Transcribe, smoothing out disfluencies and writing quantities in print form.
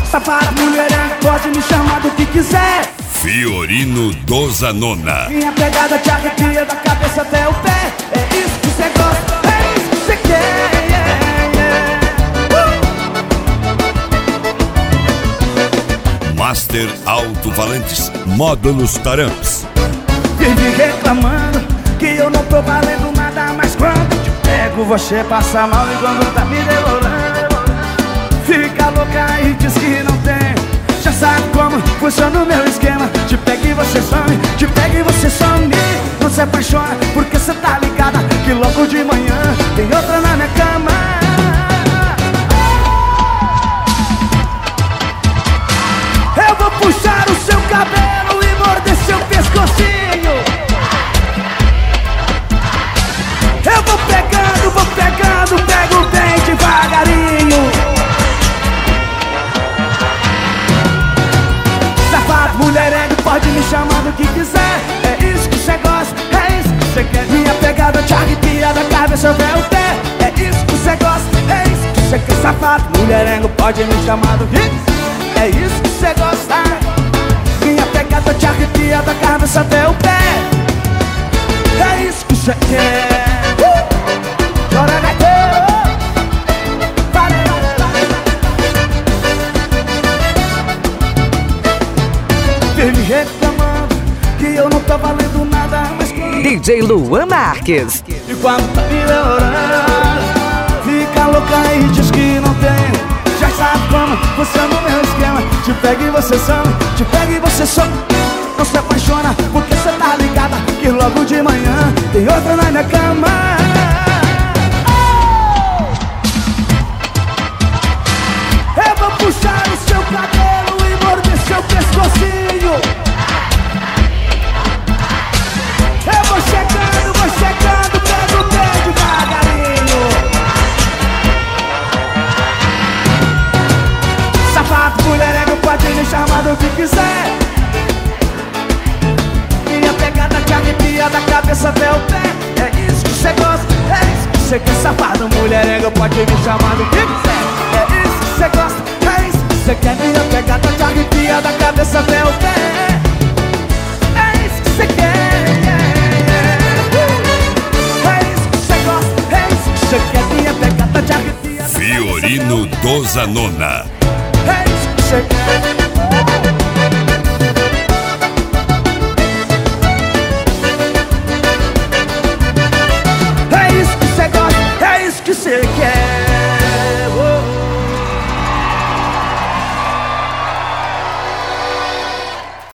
Safada, mulherengo, pode me chamar do que quiser. Fiorino do Zanona. Minha pegada te arrepia da cabeça até o pé. É isso que você gosta, é isso que você quer. Master Alto-Falantes, módulos Taramps. Vive reclamando que eu não tô valendo nada, mas quando te pego você passa mal e quando tá me demorando fica louca e diz que não tem. Já sabe como funciona o meu esquema. Te pega e você some, te pega e você some. Não se apaixona porque cê tá ligada que logo de manhã tem outra na minha cama. Eu vou puxar o seu cabelo e morder seu pescocinho. Eu vou pegando, pego bem devagarinho. Safado, mulherengo, pode me chamar do que quiser. É isso que você gosta, é isso que você quer. Minha pegada te arrepia da cabeça até o pé. É isso que você gosta, é isso que você quer. Safado, mulherengo, pode me chamar do que quiser. É isso que você gosta. Minha pegada te arrepia da cabeça até o pé. É isso que você quer. Chora, gato. Vive reclamando que eu não tô valendo nada, mas quando DJ Luan Marques. e quando tá melhorando fica louca e diz que não tem. Já sabe como funciona o meu esquema. Te pega e você some, te pega e você some. Não se apaixona porque cê tá ligada que logo de manhã tem outra na minha cama. Eu vou puxar o seu cabelo e morder seu pescocinho. Eu vou chegando, pego bem devagarinho. Safado, mulherengo, pode me chamar do que quiser. Minha pegada te arrepia da cabeça até o pé. É isso que você gosta, é isso que você quer. Safado, mulherengo, pode me chamar do que quiser. É isso que você gosta, é isso que você quer. Minha pegada te arrepia da cabeça até o pé. É isso que você quer. É isso que você gosta, é isso que você quer. Minha pegada te arrepia da Fiorino do Zanona. é isso que você quer. É isso que você gosta, é isso que você quer.